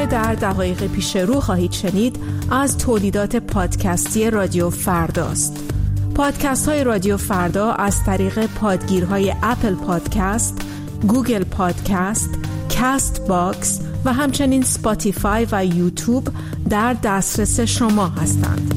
در دقایق پیش رو خواهید شنید از تولیدات پادکستی رادیو فرداست. پادکست های رادیو فردا از طریق پادگیرهای اپل پادکست، گوگل پادکست، کاست باکس و همچنین اسپاتیفای و یوتیوب در دسترس شما هستند.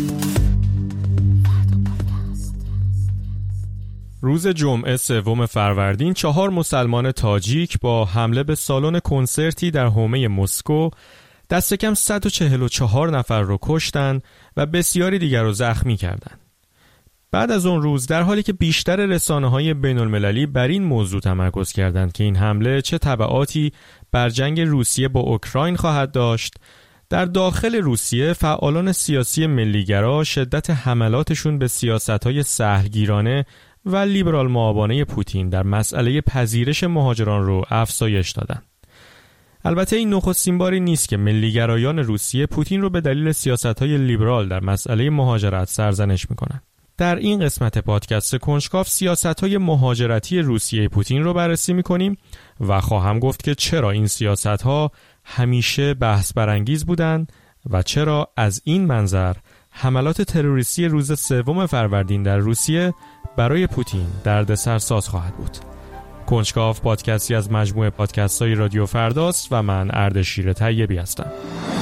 روز جمعه 3 فروردین 4 مسلمان تاجیک با حمله به سالن کنسرتی در حومه مسکو دست کم 144 نفر رو کشتن و بسیاری دیگر رو زخمی کردند. بعد از اون روز در حالی که بیشتر رسانه‌های بین‌المللی بر این موضوع تمرکز کردند که این حمله چه تبعاتی بر جنگ روسیه با اوکراین خواهد داشت، در داخل روسیه فعالان سیاسی ملیگرا شدت حملاتشون به سیاست‌های سهلگیرانه و لیبرال مآبانه پوتین در مسئله پذیرش مهاجران رو افزایش دادند. البته این نخستین باری نیست که ملیگرایان روسیه پوتین رو به دلیل سیاست‌های لیبرال در مسئله مهاجرت سرزنش می‌کنند. در این قسمت پادکست کنجکاو سیاست‌های مهاجرتی روسیه پوتین رو بررسی می‌کنیم و خواهم گفت که چرا این سیاست‌ها همیشه بحث برانگیز بودند و چرا از این منظر حملات تروریستی روز 3 فروردین در روسیه برای پوتین دردسرساز خواهد بود. کنجکاو پادکستی از مجموعه پادکست‌های رادیو فرداست و من اردشیر طیبی هستم.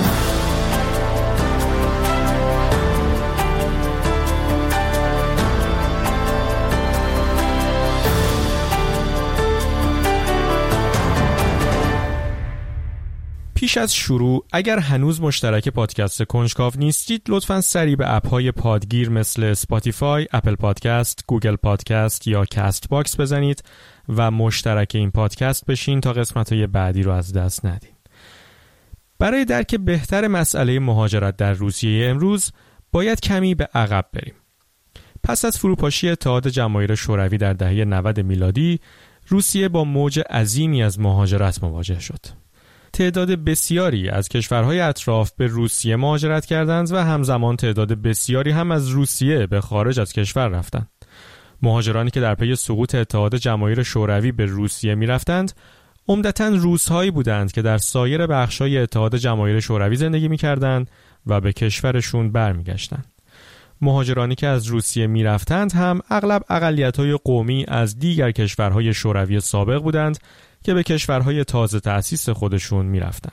پیش از شروع اگر هنوز مشترک پادکست کنجکاو نیستید لطفاً سری به اپ‌های پادگیر مثل اسپاتیفای، اپل پادکست، گوگل پادکست یا کاست باکس بزنید و مشترک این پادکست بشین تا قسمت‌های بعدی رو از دست ندید. برای درک بهتر مسئله مهاجرت در روسیه امروز باید کمی به عقب بریم. پس از فروپاشی اتحاد جماهیر شوروی در دهه 90 میلادی، روسیه با موج عظیمی از مهاجرت مواجه شد. تعداد بسیاری از کشورهای اطراف به روسیه مهاجرت کردند و همزمان تعداد بسیاری هم از روسیه به خارج از کشور رفتند. مهاجرانی که در پی سقوط اتحاد جماهیر شوروی به روسیه می رفتند، عمدتاً روس‌هایی بودند که در سایر بخش‌های اتحاد جماهیر شوروی زندگی می کردند و به کشورشون برمیگشتند. مهاجرانی که از روسیه می رفتند هم اغلب اقلیت‌های قومی از دیگر کشورهای شوروی سابق بودند که به کشورهای تازه تأسیس خودشون می رفتن.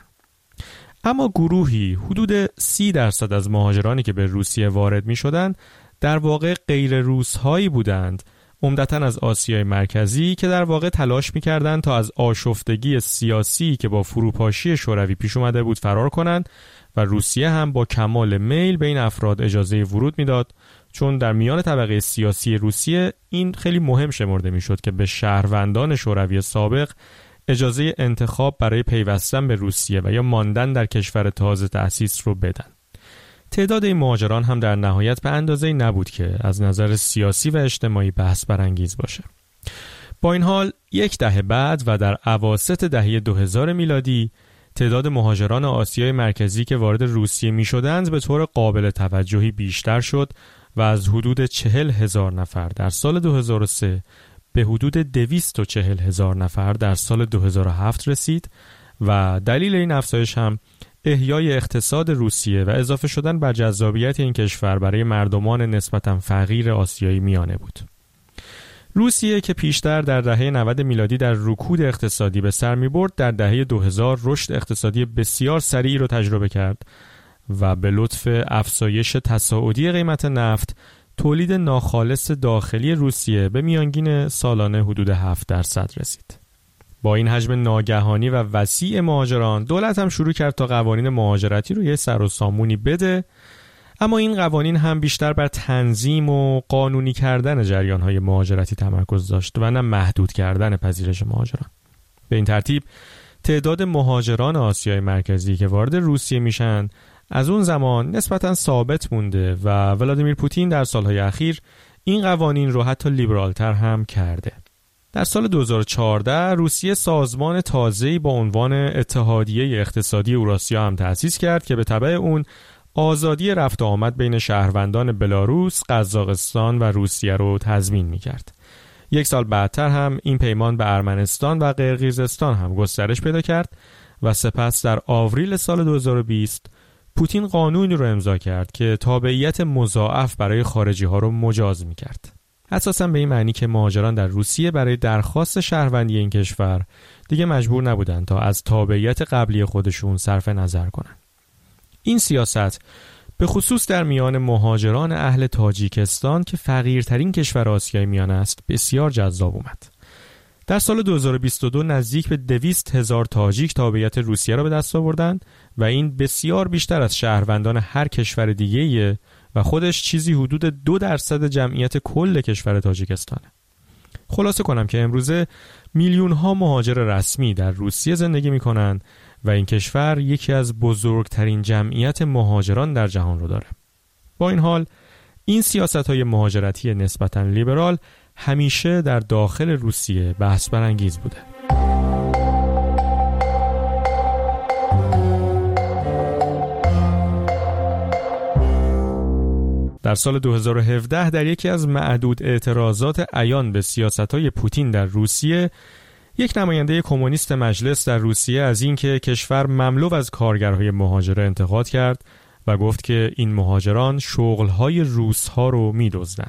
اما گروهی حدود 30% از مهاجرانی که به روسیه وارد می شدن در واقع غیر روس‌هایی بودند، عمدتاً از آسیای مرکزی که در واقع تلاش می کردند تا از آشفتگی سیاسی که با فروپاشی شوروی پیش اومده بود فرار کنند و روسیه هم با کمال میل به این افراد اجازه ورود می داد، چون در میان طبقه سیاسی روسیه این خیلی مهم شمرده می شد که به شهروندان شوروی سابق اجازه انتخاب برای پیوستن به روسیه و یا ماندن در کشور تازه تأسیس رو بدن. تعداد این مهاجران هم در نهایت به اندازه‌ای نبود که از نظر سیاسی و اجتماعی بحث برانگیز باشه. با این حال یک دهه بعد و در اواسط دهه 2000 میلادی تعداد مهاجران آسیای مرکزی که وارد روسیه می شدند به طور قابل توجهی بیشتر شد و از حدود 40,000 نفر در سال 2003 به حدود 240,000 نفر در سال 2007 رسید و دلیل این افزایش هم احیای اقتصاد روسیه و اضافه شدن بر جذابیت این کشور برای مردمان نسبتاً فقیر آسیایی میانه بود. روسیه که پیشتر در دهه 90 میلادی در رکود اقتصادی به سر می‌برد، در دهه 2000 رشد اقتصادی بسیار سریعی را تجربه کرد و به لطف افزایش تصاعدی قیمت نفت، تولید ناخالص داخلی روسیه به میانگین سالانه حدود 7% رسید. با این حجم ناگهانی و وسیع مهاجران، دولت هم شروع کرد تا قوانین مهاجرتی رو یه سر و سامونی بده، اما این قوانین هم بیشتر بر تنظیم و قانونی کردن جریان‌های مهاجرتی تمرکز داشت و نه محدود کردن پذیرش مهاجران. به این ترتیب تعداد مهاجران آسیای مرکزی که وارد روسیه میشن از اون زمان نسبتاً ثابت مونده و ولادیمیر پوتین در سالهای اخیر این قوانین رو حتی لیبرالتر هم کرده. در سال 2014 روسیه سازمان تازه‌ای با عنوان اتحادیه اقتصادی اوراسیا هم تأسیس کرد که به تبع اون آزادی رفت و آمد بین شهروندان بلاروس، قزاقستان و روسیه رو تضمین می‌کرد. یک سال بعدتر هم این پیمان به ارمنستان و قرقیزستان هم گسترش پیدا کرد و سپس در آوریل سال 2020 پوتین قانونی رو امضا کرد که تابعیت مضاعف برای خارجی ها رو مجاز می‌کرد. اساساً به این معنی که مهاجران در روسیه برای درخواست شهروندی این کشور دیگه مجبور نبودن تا از تابعیت قبلی خودشون صرف نظر کنن. این سیاست به خصوص در میان مهاجران اهل تاجیکستان که فقیرترین کشور آسیای میانه است بسیار جذاب اومد. در سال 2022 نزدیک به 200,000 تاجیک تابعیت روسیه را به دست آوردند و این بسیار بیشتر از شهروندان هر کشور دیگه‌ایه و خودش چیزی حدود 2% جمعیت کل کشور تاجیکستانه. خلاصه کنم که امروزه میلیون‌ها مهاجر رسمی در روسیه زندگی می‌کنند و این کشور یکی از بزرگترین جمعیت مهاجران در جهان رو داره. با این حال این سیاست‌های مهاجرتی نسبتاً لیبرال همیشه در داخل روسیه بحث برانگیز بوده. در سال 2017 در یکی از معدود اعتراضات عیان به سیاست‌های پوتین در روسیه، یک نماینده کمونیست مجلس در روسیه از اینکه کشور مملو از کارگرهای مهاجر انتقاد کرد و گفت که این مهاجران شغل‌های روس‌ها رو می‌دزدن.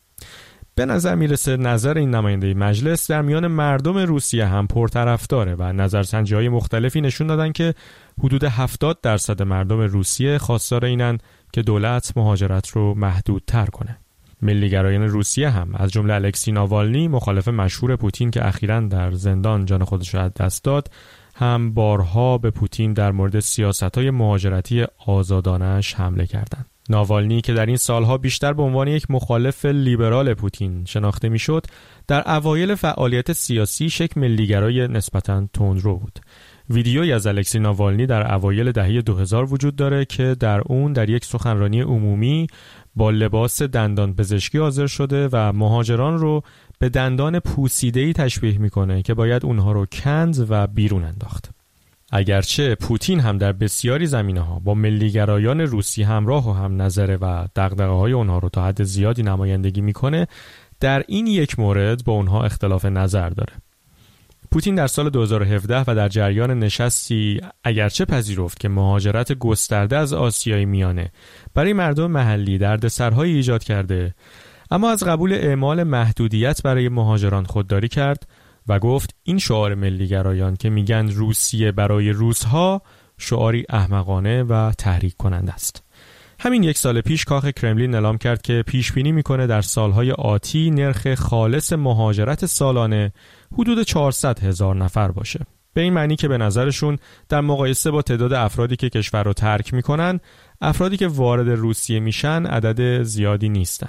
به نظر میرسه نظر این نماینده مجلس در میان مردم روسیه هم پرطرفداره و نظرسنجی‌های مختلفی نشون دادن که حدود 70% مردم روسیه خواستار اینن که دولت مهاجرت رو محدودتر کنه. ملیگرایان روسیه هم از جمله الکسی ناوالنی، مخالف مشهور پوتین که اخیراً در زندان جان خودش را از دست داد، هم بارها به پوتین در مورد سیاست‌های مهاجرتی آزادانه‌اش حمله کردند. ناوالنی که در این سالها بیشتر به عنوان یک مخالف لیبرال پوتین شناخته میشد، در اوایل فعالیت سیاسی شک ملیگرای نسبتاً تندرو بود. ویدیویی از الکسی ناوالنی در اوایل دهه 2000 وجود داره که در اون در یک سخنرانی عمومی با لباس دندان پزشکی حاضر شده و مهاجران رو به دندان پوسیده‌ای تشبیه میکنه که باید اونها رو کند و بیرون انداخت. اگرچه پوتین هم در بسیاری زمینه‌ها با ملیگرایان روسی همراه و هم نظره و دغدغه‌های اونها رو تا حد زیادی نمایندگی میکنه، در این یک مورد با اونها اختلاف نظر داره. پوتین در سال 2017 و در جریان نشستی اگرچه پذیرفت که مهاجرت گسترده از آسیای میانه برای مردم محلی دردسرهایی ایجاد کرده، اما از قبول اعمال محدودیت برای مهاجران خودداری کرد و گفت این شعار ملیگرایان که میگن روسیه برای روس‌ها شعاری احمقانه و تحریک کننده است. همین یک سال پیش کاخ کرملین اعلام کرد که پیش بینی میکنه در سالهای آتی نرخ خالص مهاجرت سالانه حدود 400,000 نفر باشه. به این معنی که به نظرشون در مقایسه با تعداد افرادی که کشور رو ترک میکنن، افرادی که وارد روسیه میشن عدد زیادی نیستن.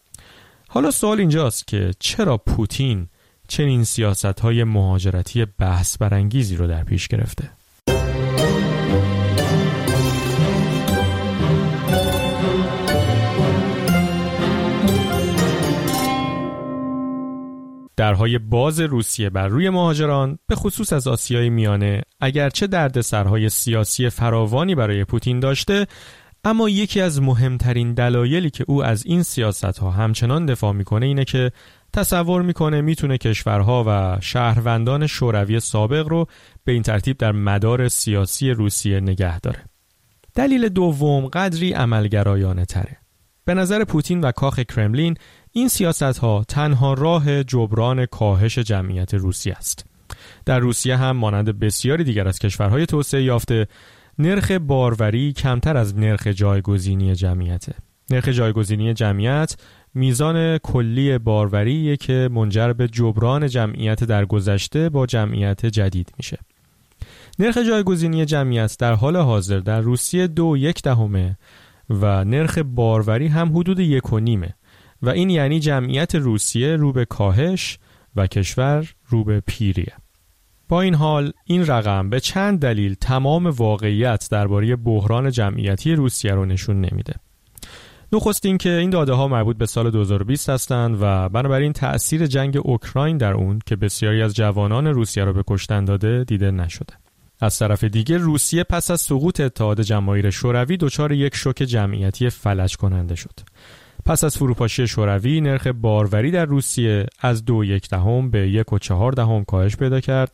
حالا سوال اینجاست که چرا پوتین چنین سیاست‌های مهاجرتی بحث برانگیزی رو در پیش گرفته؟ درهای باز روسیه بر روی مهاجران به خصوص از آسیای میانه اگرچه دردسرهای سیاسی فراوانی برای پوتین داشته، اما یکی از مهمترین دلایلی که او از این سیاست‌ها همچنان دفاع میکنه اینه که تصور میکنه میتونه کشورها و شهروندان شوروی سابق رو به این ترتیب در مدار سیاسی روسیه نگه داره. دلیل دوم قدری عملگرایانه تره. به نظر پوتین و کاخ کرملین این سیاست‌ها تنها راه جبران کاهش جمعیت روسیه است. در روسیه هم مانند بسیاری دیگر از کشورهای توسعه یافته، نرخ باروری کمتر از نرخ جایگزینی جمعیته. نرخ جایگزینی جمعیت میزان کلی باروریه که منجر به جبران جمعیت در گذشته با جمعیت جدید میشه. نرخ جایگزینی جمعیت در حال حاضر در روسیه 2.1 و نرخ باروری هم حدود 1.5 و این یعنی جمعیت روسیه رو به کاهش و کشور رو به پیریه. با این حال این رقم به چند دلیل تمام واقعیت درباره بحران جمعیتی روسیه رو نشون نمیده. نخست این که این داده ها مربوط به سال 2020 هستند و بنابراین تأثیر جنگ اوکراین در اون که بسیاری از جوانان روسیه رو به کشتن داده دیده نشده. از طرف دیگه روسیه پس از سقوط اتحاد جماهیر شوروی دچار یک شوک جمعیتی فلج کننده شد. پس از فروپاشی شوروی نرخ باروری در روسیه از 2.1 به 1.4 کاهش پیدا کرد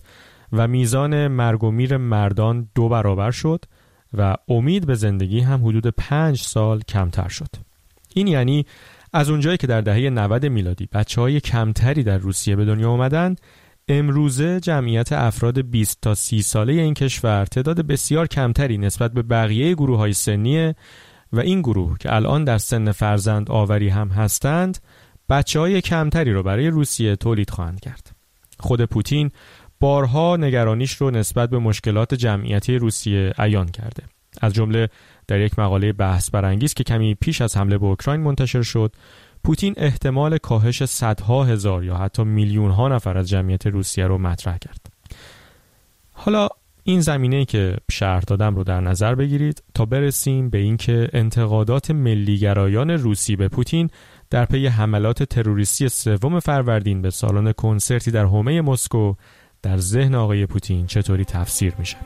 و میزان مرگ و میر مردان 2 برابر شد و امید به زندگی هم حدود 5 سال کمتر شد. این یعنی از اونجایی که در دهه 90 میلادی بچه‌های کمتری در روسیه به دنیا آمدند، امروزه جمعیت افراد 20 تا 30 ساله این کشور تعداد بسیار کمتری نسبت به بقیه گروه‌های سنیه و این گروه که الان در سن فرزند آوری هم هستند، بچه‌های کمتری رو برای روسیه تولید خواهند کرد. خود پوتین بارها نگرانیش رو نسبت به مشکلات جمعیتی روسیه عیان کرده. از جمله در یک مقاله بحث برانگیز که کمی پیش از حمله به اوکراین منتشر شد، پوتین احتمال کاهش صدها هزار یا حتی میلیون‌ها نفر از جمعیت روسیه رو مطرح کرد. حالا این زمینه‌ای که شرح دادم رو در نظر بگیرید تا برسیم به اینکه انتقادات ملی‌گرایان روسی به پوتین در پی حملات تروریستی 3 فروردین به سالن کنسرتی در حومه مسکو در ذهن آقای پوتین چطوری تفسیر میشه.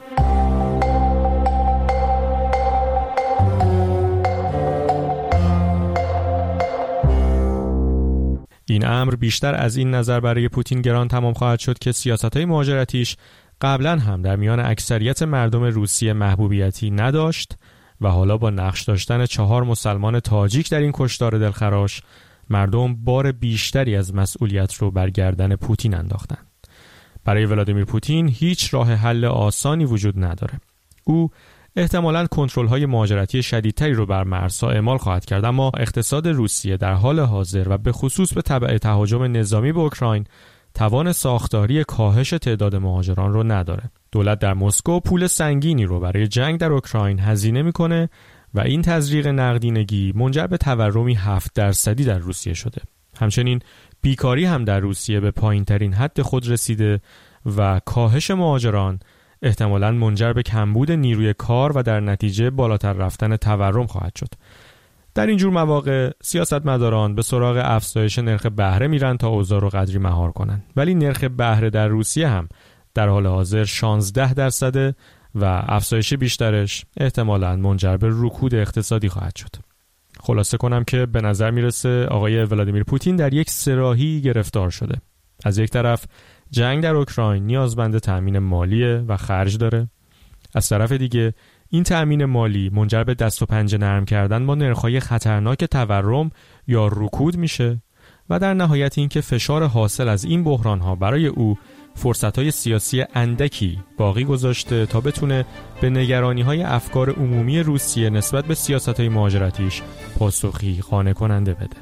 این امر بیشتر از این نظر برای پوتین گران تمام خواهد شد که سیاست‌های مهاجرتیش قبلا هم در میان اکثریت مردم روسیه محبوبیتی نداشت و حالا با نقش داشتن 4 مسلمان تاجیک در این کشتار دلخراش، مردم بار بیشتری از مسئولیت رو بر گردن پوتین انداختند. برای ولادیمیر پوتین هیچ راه حل آسانی وجود نداره. او احتمالاً کنترل‌های مهاجرتی شدیدتری رو بر مرزها اعمال خواهد کرد، اما اقتصاد روسیه در حال حاضر و به خصوص به تبع تهاجم نظامی به اوکراین توان ساختاری کاهش تعداد مهاجران رو نداره. دولت در مسکو پول سنگینی رو برای جنگ در اوکراین هزینه میکنه و این تزریق نقدینگی منجر به تورمی 7% در روسیه شده. همچنین بیکاری هم در روسیه به پایین‌ترین حد خود رسیده و کاهش مهاجران احتمالاً منجر به کمبود نیروی کار و در نتیجه بالاتر رفتن تورم خواهد شد. در این جور مواقع سیاستمداران به سراغ افزایش نرخ بهره میرن تا اوضاع رو قدری مهار کنن. ولی نرخ بهره در روسیه هم در حال حاضر 16% و افزایش بیشترش احتمالاً منجر به رکود اقتصادی خواهد شد. خلاصه کنم که به نظر میرسه آقای ولادیمیر پوتین در یک سراحی گرفتار شده. از یک طرف جنگ در اوکراین نیازمند تأمین مالیه و خرج داره. از طرف دیگه این تأمین مالی منجر به دست و پنجه نرم کردن با نرخ‌های خطرناک تورم یا رکود میشه و در نهایت این که فشار حاصل از این بحران‌ها برای او فرصت‌های سیاسی اندکی باقی گذاشته تا بتونه به نگرانی‌های افکار عمومی روسیه نسبت به سیاست‌های مهاجرتیش پاسخی قانع کننده بده.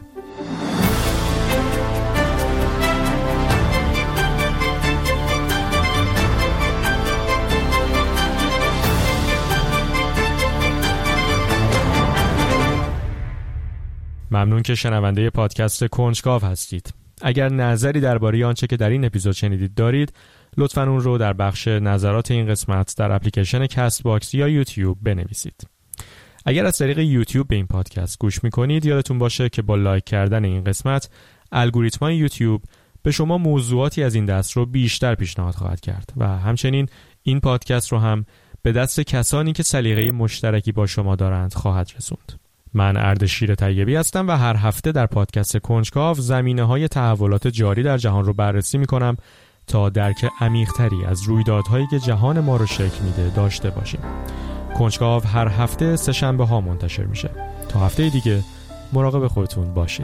ممنون که شنونده پادکست کنجکاو هستید. اگر نظری درباره آنچه که در این اپیزود شنیدید دارید، لطفاً اون رو در بخش نظرات این قسمت در اپلیکیشن کست باکس یا یوتیوب بنویسید. اگر از طریق یوتیوب به این پادکست گوش میکنید، یادتون باشه که با لایک کردن این قسمت، الگوریتم‌های یوتیوب به شما موضوعاتی از این دست رو بیشتر پیشنهاد خواهد کرد و همچنین این پادکست رو هم به دست کسانی که سلیقه مشترکی با شما دارند خواهد رسوند. من اردشیر طیبی هستم و هر هفته در پادکست کنجکاو زمینه‌های تحولات جاری در جهان رو بررسی می‌کنم تا درک عمیق‌تری از رویدادهایی که جهان ما رو شکل میده داشته باشیم. کنجکاو هر هفته 3 شنبه‌ها منتشر میشه. تا هفته دیگه مراقب خودتون باشید.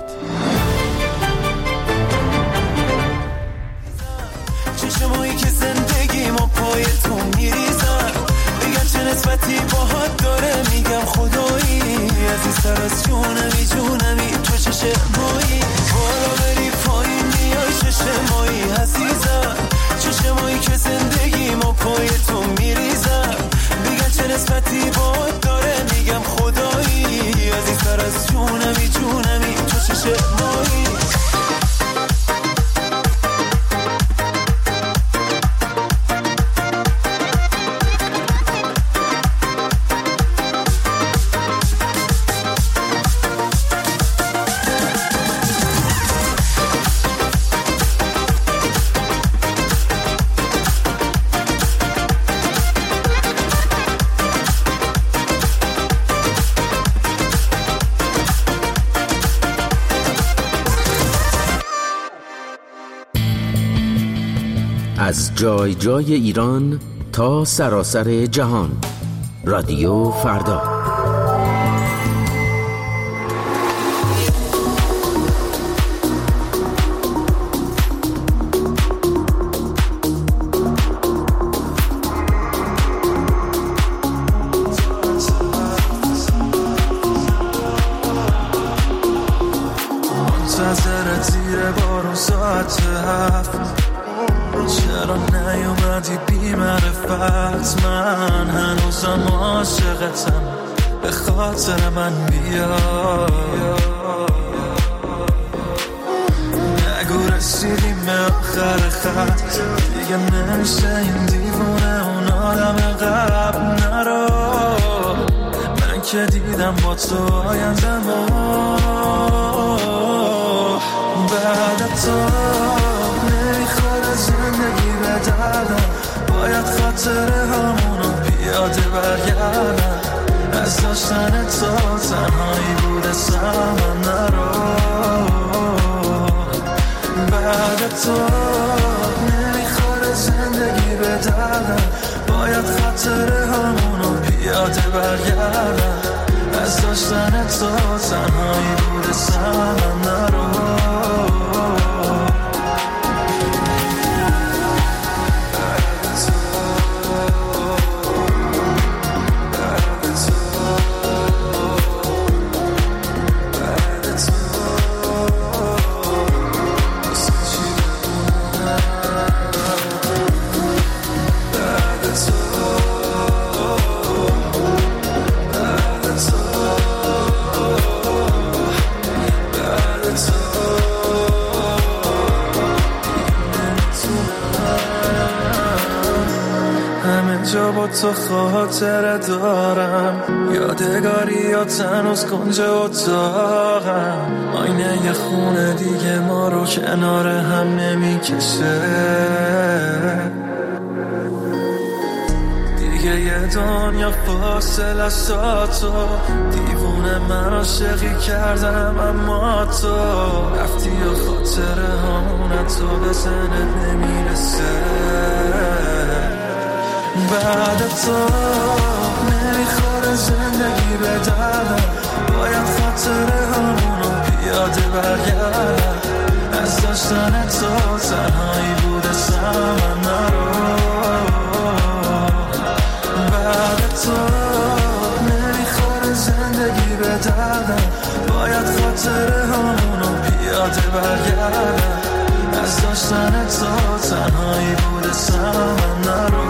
چشمایی که زندگیمو پای تو میریزن، بگن چه نسبتی باهات داره، میگم خدایی عزیزتر از جونمی تو چشمایی، بالا بری پایین میای چشمایی عزیزم، چشمایی که زندگیمو پای تو میریزن، بگن چه نسبتی باهات داره، میگم خدایی عزیزتر از جونمی تو چشمایی. از جای جای ایران تا سراسر جهان. رادیو فردا. منتظر زیر بارون ساعت 7، چرا نیومدی بی معرفت؟ من هنوزم عاشقتم، به خاطر من بیا. نگو رسیدیم به آخر خط، دیگه نمیشه این دیوونه اون آدم قبل. نرو، من که دیدم با تو آیندمو. بعد تو نمیخوره زندگی به دردم، باید خاطره همونو پیاده برگردم. از داشتن تو تنهایی بوده سمن. نرو، بعد تو نمیخوره زندگی به دردم، باید خاطره همونو پیاده برگردم. از داشتن تو تنهایی بوده سمن. نرو، جا با تو خاطره دارم، یادگاریات هنوز کنج اتاقم. آینه یه خونه دیگه ما رو کنار هم نمیکشه، دیگه یه دنیا فاصله است تا تو. دیوونه من عاشقی کردم اما تو رفتی و خاطره همونه تو به ذهنت نمیرسه. بعد تو نمیخوره زندگی به دردم، باید خاطره همونو پیاده برگردم. از داشتن تو تنهایی بوده سمن. نرو، بعد تو نمیخوره زندگی به دردم، باید خاطره همونو پیاده برگردم. از داشتن تو تنهایی بوده سمن. نرو،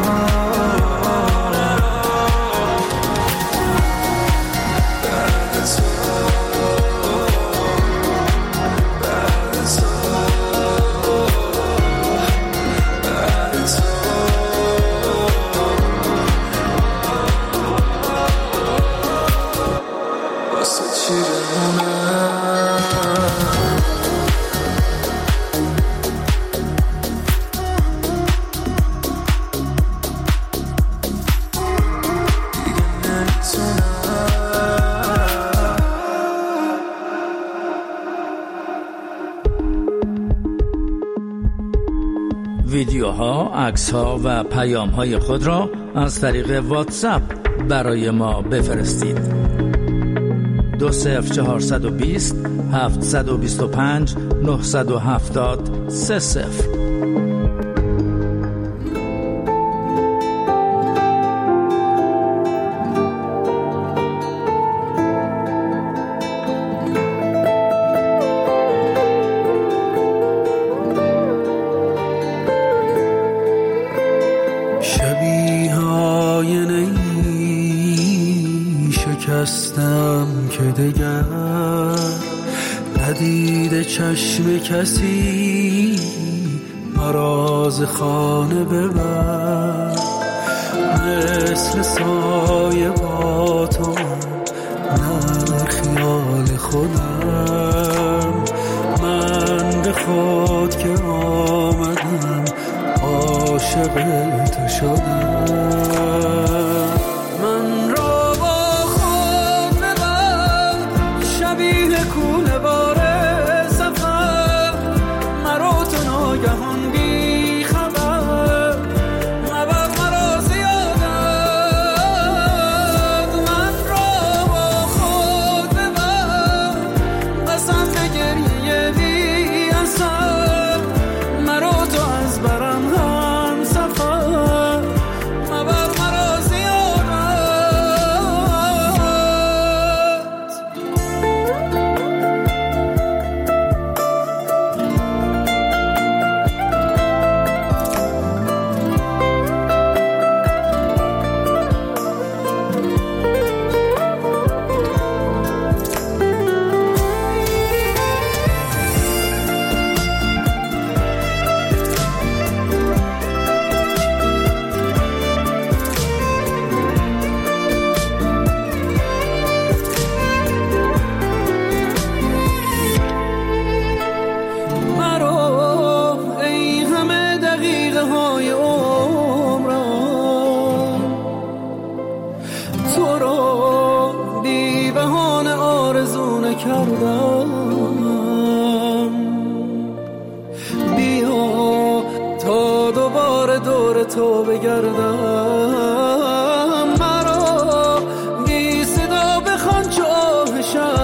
ویدیوها، عکس‌ها و پیام‌های خود را از طریق واتساپ برای ما بفرستید. 20420 725 970 30. شکستم که دگر ندیده چشم کسی، مراز خانه ببر. مثل سایه با تو نه خیال خودم، من به خود که آمدم عاشق تو شدم. ناگهان بی خبر دور تو بگردم، مرا بی صدا بخوان چاه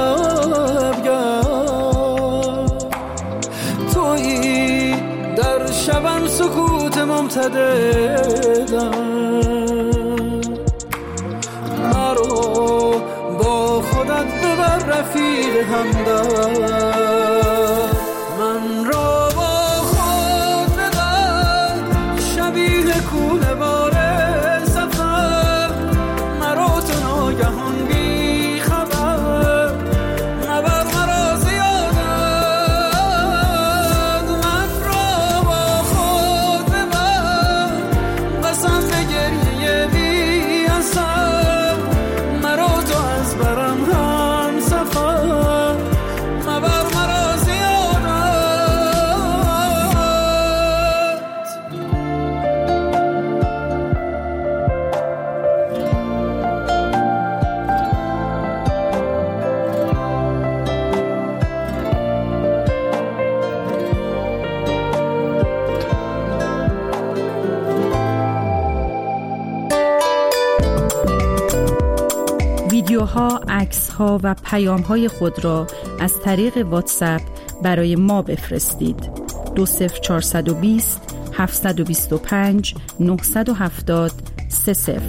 شبگرد. تویی در شبم سکوت ممتددم، مرا با خودت ببر رفیق همدرد. من را با خود ببر شبیه کوله بار سفر، مرا تو ناگهان بی خبر مبر مرا زیادت. من را با خود ببر قسم به گریه بی اثر، مرا تو از برم هم سفر مبر مرا ویدیوها، عکس‌ها و پیام‌های خود را از طریق واتساپ برای ما بفرستید. 20420 725 970 30.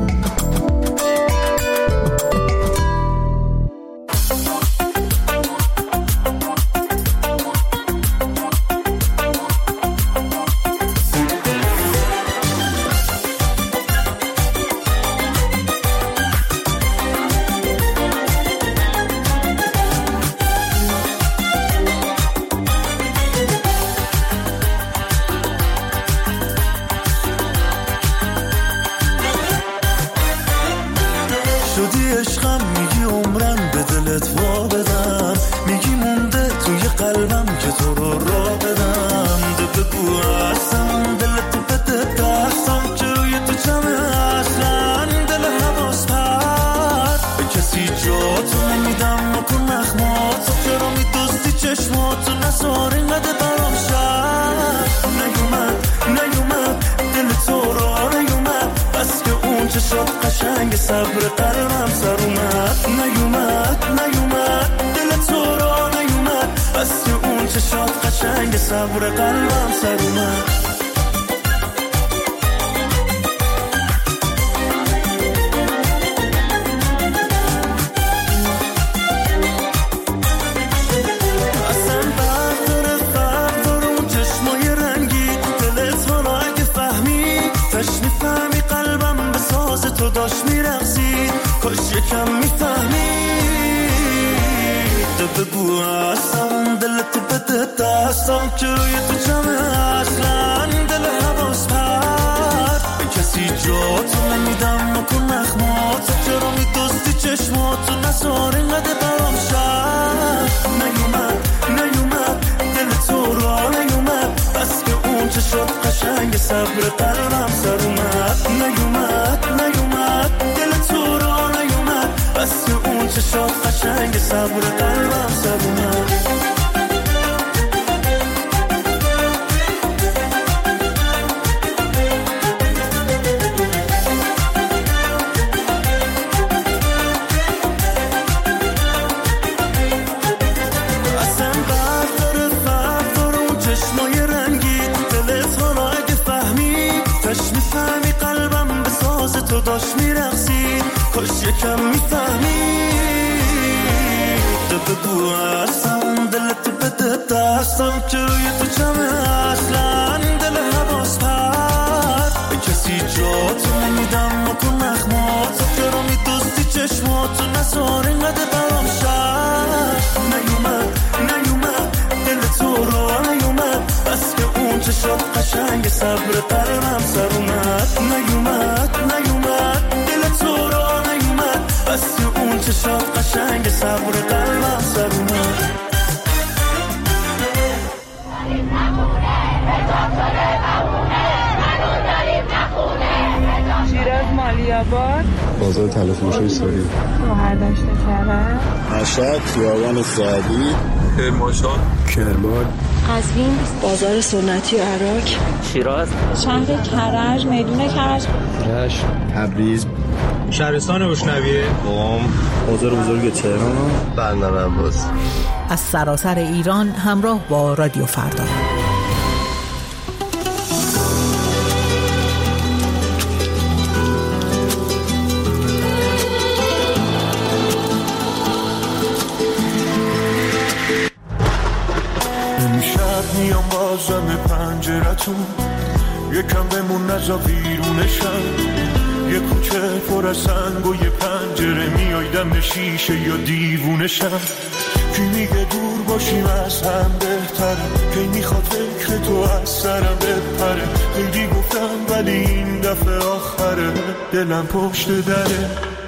شدی عشقم، میگی عمرم به دلت وا بدم، میگی مونده توی قلبم که تو رو راه بدم. بگو اصلا دلت بده دستم که روی تو جمعه اصلا دل حواس پرد. به کسی جا تو نمیدم مکن نخماتو، چرا میدوزدی چشماتو نسار اینقدر برام شد. نیومد دل تو را نیومد، بس که اون چشات قشنگ صبر قلبم سر اومد. نیومد دل تو را نیومد، بس که اون چشات قشنگ صبر قلبم سر اومد. اصلا بردار اون چشمای رنگی، دلت والا اگه فهمی تش میفهمی قلبم به ساز تو داشت میرقصید. کاش یکم میفهمی بگو اصلا دلت بده دستم که روی تو جمعه اصلا دل حواس پرد. به کسی جا تو نمیدم مکن نخماتو، چرا میدوزدی چشماتو نسار اینقدر برام شد. نیومد دل تو را نیومد، بس که اون چشات قشنگ صبر قلبم سر اومد. نیومد دل تو را نیومد، بس که اون چشات قشنگ صبر قلبم سر اومد. اصلا بردار اون چشمای رنگی، دلت حالا اگه فهمی تش میفهمی قلبم به ساز تو داشت میرقصید. کاش یکم میفهمی بگو اصلا دلت بده دستم که روی تو جمعه اصلا دل حواس پرد. به کسی جا تو نمیدم مکن نخماتو، چرا میدوزدی چشماتو نسار اینقدر برام شد. نیومد دل تو را نیومد، بس که اون چشات قشنگ صبر قلبم سر اومد. نیومد دل تو را نیومد، بس که اون چشات قشنگ صبر قلبم سر اومد. شیراز مالی‌آباد، بازار تلفروشی ساری، مهردشت کرد، مشهد، خیابان سعدی، کرمانشاه، کرمان، قزوین، بازار سنتی عراق، شیراز، شهر کرج، میدون کرج، رشت، تبریز، شهرستان روشنویه، قم، بازار بزرگ تهران، برنامه باز. از سراسر ایران همراه با رادیو فردا. امشب میام بازم پنجرتون، یکم بمون نزا بیرونشم، یه کوچه پر از سنگ و یه پنجره، میای دم شیشه یا دیوونشم. کی میگه دور باشیم از هم بهتره، کی میخواد فکر تو از سرم بپره. خیلی گفتم ولی این دفعه آخره، دلم پشت دره.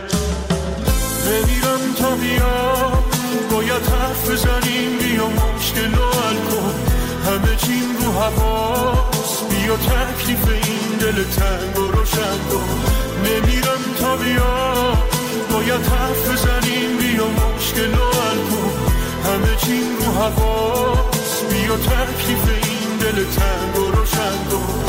نمیرم تا بیام، باید حرف بزنیم، بیا مشکل رو حل کن. همه چیم رو حواس، بیا تکلیف این دل تنگ و روشن کن. نمیرم تا بیام، باید حرف بزنیم، بیا مشکل رو حل کن. همه چیم رو حواس، بیا تکلیف این دل تنگ و روشن کن.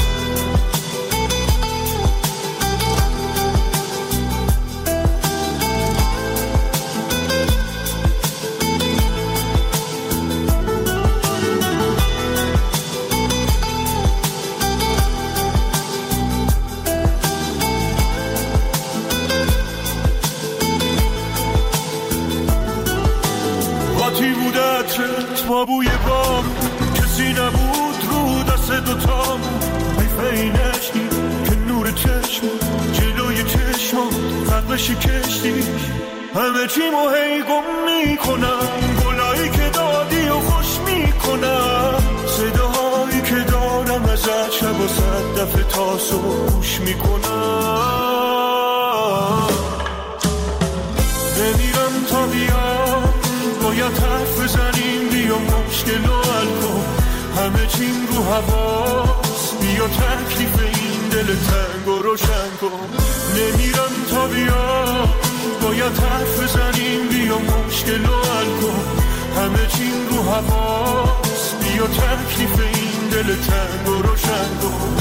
ما بوی بام کسی نبود رو دست دوتام، حیفه این عشقی که نور چشم جلوی چشمات خطش کشتی. همه چیمو هی گم میکنم، گلایی که دادی و خوش میکنم، صداهایی که دارم ازت شب و صد دفعه تاسو گوش میکنم. نمیرم تا بیام، باید حرف بزنیم، بیا مشکل رو حل کن. همه چیم رو حواس، بیا تکلیف این دل تنگ و روشن کن. نمیرم تا بیا، باید حرف بزنیم، بیا مشکل رو حل کن. همه چیم رو حواس، بیا تکلیف این دل تنگ و روشن کن.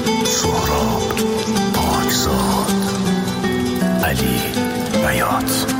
علی بیات.